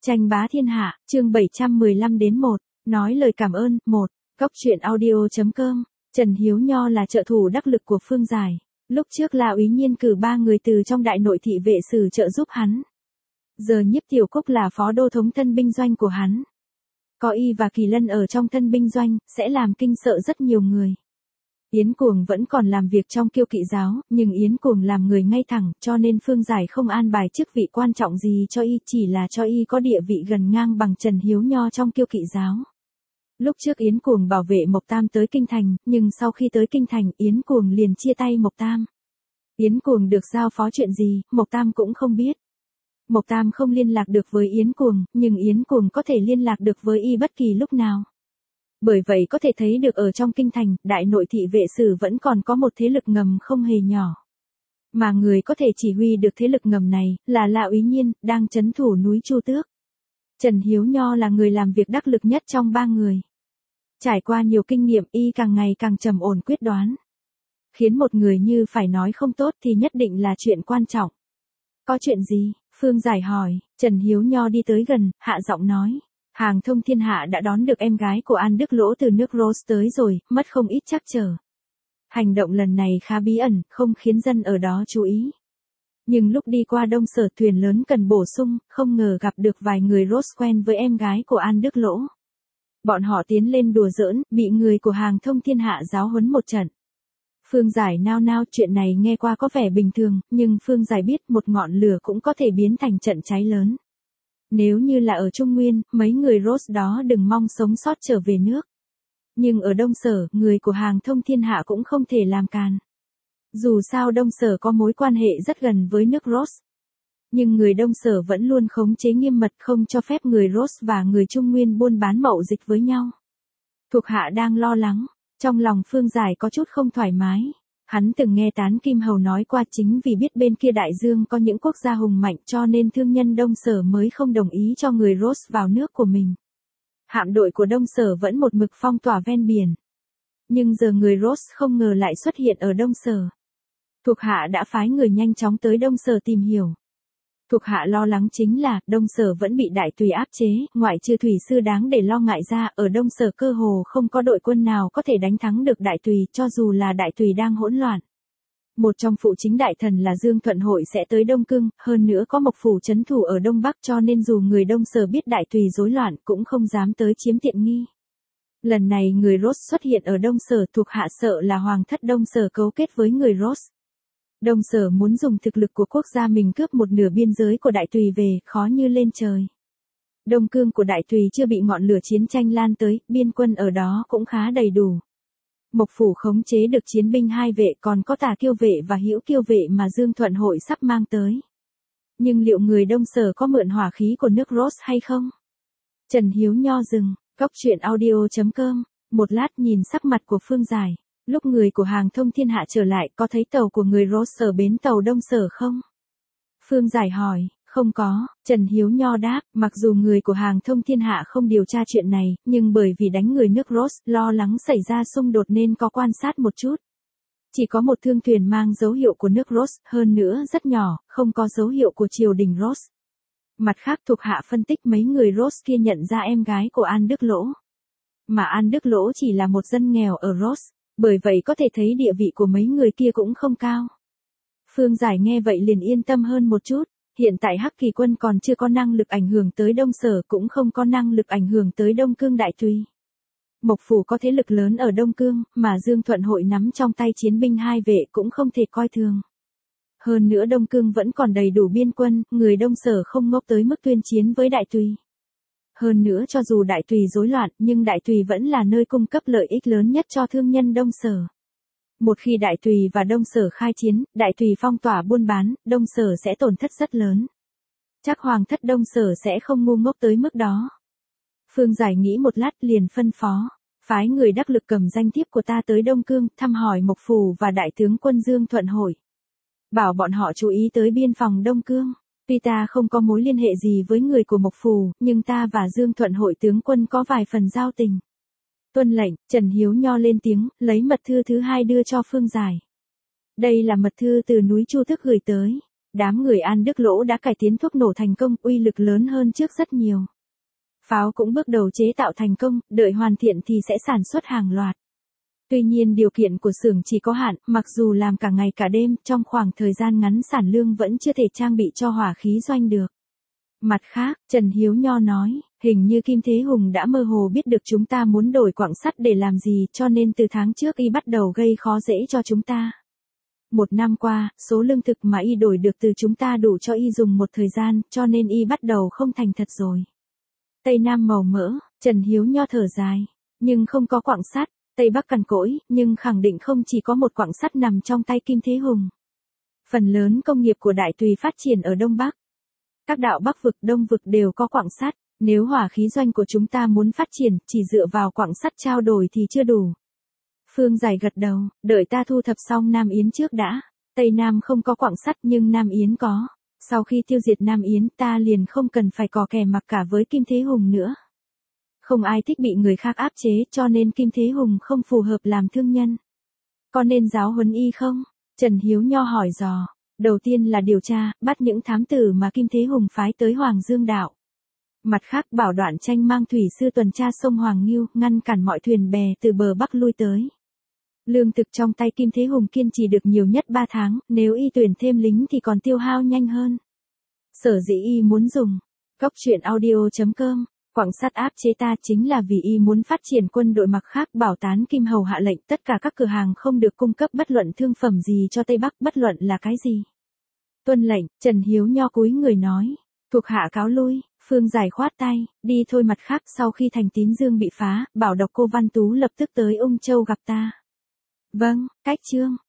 Tranh bá thiên hạ, chương 715-1, nói lời cảm ơn, 1, Cóc truyện audio.com, Trần Hiếu Nho là trợ thủ đắc lực của Phương Giải. Lúc trước La Úy Nhiên cử 3 người từ trong đại nội thị vệ sử trợ giúp hắn. Giờ Nhiếp Tiểu Cúc là phó đô thống thân binh doanh của hắn. Có y và Kỳ Lân ở trong thân binh doanh, sẽ làm kinh sợ rất nhiều người. Yến Cuồng vẫn còn làm việc trong Kiêu Kỵ giáo, nhưng Yến Cuồng làm người ngay thẳng, cho nên Phương Giải không an bài chức vị quan trọng gì cho y, chỉ là cho y có địa vị gần ngang bằng Trần Hiếu Nho trong Kiêu Kỵ giáo. Lúc trước Yến Cuồng bảo vệ Mộc Tam tới Kinh Thành, nhưng sau khi tới Kinh Thành, Yến Cuồng liền chia tay Mộc Tam. Yến Cuồng được giao phó chuyện gì, Mộc Tam cũng không biết. Mộc Tam không liên lạc được với Yến Cuồng, nhưng Yến Cuồng có thể liên lạc được với y bất kỳ lúc nào. Bởi vậy có thể thấy được ở trong Kinh Thành, đại nội thị vệ sử vẫn còn có một thế lực ngầm không hề nhỏ. Mà người có thể chỉ huy được thế lực ngầm này, là La Úy Nhiên, đang trấn thủ núi Chu Tước. Trần Hiếu Nho là người làm việc đắc lực nhất trong 3 người. Trải qua nhiều kinh nghiệm, y càng ngày càng trầm ổn quyết đoán. Khiến một người như phải nói không tốt thì nhất định là chuyện quan trọng. Có chuyện gì? Phương Giải hỏi. Trần Hiếu Nho đi tới gần, hạ giọng nói. Hàng Thông Thiên Hạ đã đón được em gái của An Đức Lỗ từ nước Rose tới rồi, mất không ít trắc trở. Hành động lần này khá bí ẩn, không khiến dân ở đó chú ý. Nhưng lúc đi qua Đông Sở thuyền lớn cần bổ sung, không ngờ gặp được vài người Rose quen với em gái của An Đức Lỗ. Bọn họ tiến lên đùa giỡn, bị người của Hàng Thông Thiên Hạ giáo huấn một trận. Phương Giải nao nao, chuyện này nghe qua có vẻ bình thường, nhưng Phương Giải biết một ngọn lửa cũng có thể biến thành trận cháy lớn. Nếu như là ở Trung Nguyên, mấy người Rose đó đừng mong sống sót trở về nước. Nhưng ở Đông Sở, người của Hàng Thông Thiên Hạ cũng không thể làm càn. Dù sao Đông Sở có mối quan hệ rất gần với nước Rose. Nhưng người Đông Sở vẫn luôn khống chế nghiêm mật không cho phép người Rose và người Trung Nguyên buôn bán mậu dịch với nhau. Thuộc hạ đang lo lắng, trong lòng Phương Giải có chút không thoải mái. Hắn từng nghe Tán Kim Hầu nói qua, chính vì biết bên kia đại dương có những quốc gia hùng mạnh cho nên thương nhân Đông Sở mới không đồng ý cho người Rose vào nước của mình. Hạm đội của Đông Sở vẫn một mực phong tỏa ven biển. Nhưng giờ người Rose không ngờ lại xuất hiện ở Đông Sở. Thuộc hạ đã phái người nhanh chóng tới Đông Sở tìm hiểu. Thuộc hạ lo lắng chính là, Đông Sở vẫn bị đại tùy áp chế, ngoại trừ thủy sư đáng để lo ngại ra, ở Đông Sở cơ hồ không có đội quân nào có thể đánh thắng được đại tùy, cho dù là đại tùy đang hỗn loạn. Một trong phụ chính đại thần là Dương Thuận Hội sẽ tới Đông Cương, hơn nữa có Mộc Phủ trấn thủ ở Đông Bắc, cho nên dù người Đông Sở biết đại tùy rối loạn cũng không dám tới chiếm tiện nghi. Lần này người Rose xuất hiện ở Đông Sở, thuộc hạ sợ là Hoàng thất Đông Sở cấu kết với người Rose. Đông Sở muốn dùng thực lực của quốc gia mình cướp một nửa biên giới của đại tùy về, khó như lên trời. Đông Cương của đại tùy chưa bị ngọn lửa chiến tranh lan tới, biên quân ở đó cũng khá đầy đủ. Mộc Phủ khống chế được chiến binh 2 vệ, còn có Tả Kiêu vệ và Hữu Kiêu vệ mà Dương Thuận Hội sắp mang tới. Nhưng liệu người Đông Sở có mượn hỏa khí của nước Rose hay không? Trần Hiếu Nho dừng, Cóc truyện audio.com, một lát nhìn sắc mặt của Phương Giải. Lúc người của Hàng Thông Thiên Hạ trở lại, có thấy tàu của người Rose ở bến tàu Đông Sở không? Phương Giải hỏi. Không có, Trần Hiếu Nho đáp, mặc dù người của Hàng Thông Thiên Hạ không điều tra chuyện này, nhưng bởi vì đánh người nước Rose, lo lắng xảy ra xung đột nên có quan sát một chút. Chỉ có một thương thuyền mang dấu hiệu của nước Rose, hơn nữa rất nhỏ, không có dấu hiệu của triều đình Rose. Mặt khác thuộc hạ phân tích mấy người Rose kia nhận ra em gái của An Đức Lỗ. Mà An Đức Lỗ chỉ là một dân nghèo ở Rose, bởi vậy có thể thấy địa vị của mấy người kia cũng không cao. Phương Giải nghe vậy liền yên tâm hơn một chút. Hiện tại Hắc Kỳ quân còn chưa có năng lực ảnh hưởng tới Đông Sở, cũng không có năng lực ảnh hưởng tới Đông Cương đại tùy. Mộc Phủ có thế lực lớn ở Đông Cương, mà Dương Thuận Hội nắm trong tay chiến binh 2 vệ cũng không thể coi thường. Hơn nữa Đông Cương vẫn còn đầy đủ biên quân, người Đông Sở không ngốc tới mức tuyên chiến với đại tùy. Hơn nữa cho dù đại tùy rối loạn, nhưng đại tùy vẫn là nơi cung cấp lợi ích lớn nhất cho thương nhân Đông Sở. Một khi đại tùy và Đông Sở khai chiến, đại tùy phong tỏa buôn bán, Đông Sở sẽ tổn thất rất lớn. Chắc Hoàng thất Đông Sở sẽ không ngu ngốc tới mức đó. Phương Giải nghĩ một lát liền phân phó, phái người đắc lực cầm danh thiếp của ta tới Đông Cương, thăm hỏi Mộc Phủ và đại tướng quân Dương Thuận Hội. Bảo bọn họ chú ý tới biên phòng Đông Cương. Tuy ta không có mối liên hệ gì với người của Mộc Phủ, nhưng ta và Dương Thuận Hội tướng quân có vài phần giao tình. Tuân lệnh, Trần Hiếu Nho lên tiếng, lấy mật thư thứ 2 đưa cho Phương Giải. Đây là mật thư từ núi Chu Tước gửi tới. Đám người An Đức Lỗ đã cải tiến thuốc nổ thành công, uy lực lớn hơn trước rất nhiều. Pháo cũng bước đầu chế tạo thành công, đợi hoàn thiện thì sẽ sản xuất hàng loạt. Tuy nhiên điều kiện của xưởng chỉ có hạn, mặc dù làm cả ngày cả đêm, trong khoảng thời gian ngắn sản lương vẫn chưa thể trang bị cho hỏa khí doanh được. Mặt khác, Trần Hiếu Nho nói, hình như Kim Thế Hùng đã mơ hồ biết được chúng ta muốn đổi quặng sắt để làm gì, cho nên từ tháng trước y bắt đầu gây khó dễ cho chúng ta. Một năm qua, số lương thực mà y đổi được từ chúng ta đủ cho y dùng một thời gian, cho nên y bắt đầu không thành thật rồi. Tây Nam màu mỡ, Trần Hiếu Nho thở dài, nhưng không có quặng sắt. Tây Bắc cằn cỗi, nhưng khẳng định không chỉ có một quặng sắt nằm trong tay Kim Thế Hùng. Phần lớn công nghiệp của Đại Tùy phát triển ở Đông Bắc. Các đạo Bắc vực, Đông vực đều có quặng sắt, nếu hỏa khí doanh của chúng ta muốn phát triển, chỉ dựa vào quặng sắt trao đổi thì chưa đủ. Phương Giải gật đầu, đợi ta thu thập xong Nam Yến trước đã. Tây Nam không có quặng sắt nhưng Nam Yến có. Sau khi tiêu diệt Nam Yến ta liền không cần phải cò kè mặc cả với Kim Thế Hùng nữa. Không ai thích bị người khác áp chế cho nên Kim Thế Hùng không phù hợp làm thương nhân. Có nên giáo huấn y không? Trần Hiếu Nho hỏi dò. Đầu tiên là điều tra, bắt những thám tử mà Kim Thế Hùng phái tới Hoàng Dương Đạo. Mặt khác bảo Đoạn Tranh mang thủy sư tuần tra sông Hoàng Nghiêu, ngăn cản mọi thuyền bè từ bờ Bắc lui tới. Lương thực trong tay Kim Thế Hùng kiên trì được nhiều nhất 3 tháng, nếu y tuyển thêm lính thì còn tiêu hao nhanh hơn. Sở dĩ y muốn dùng. Cốc truyện audio.com. Quặng sắt áp chế ta chính là vì y muốn phát triển quân đội, mặc khác bảo Tán Kim Hầu hạ lệnh tất cả các cửa hàng không được cung cấp bất luận thương phẩm gì cho Tây Bắc, bất luận là cái gì. Tuân lệnh, Trần Hiếu Nho cúi người nói. Thuộc hạ cáo lui. Phương Giải khoát tay, đi thôi. Mặt khác sau khi thành Tín Dương bị phá, bảo Độc Cô Văn Tú lập tức tới Ung Châu gặp ta. Vâng, cách chương.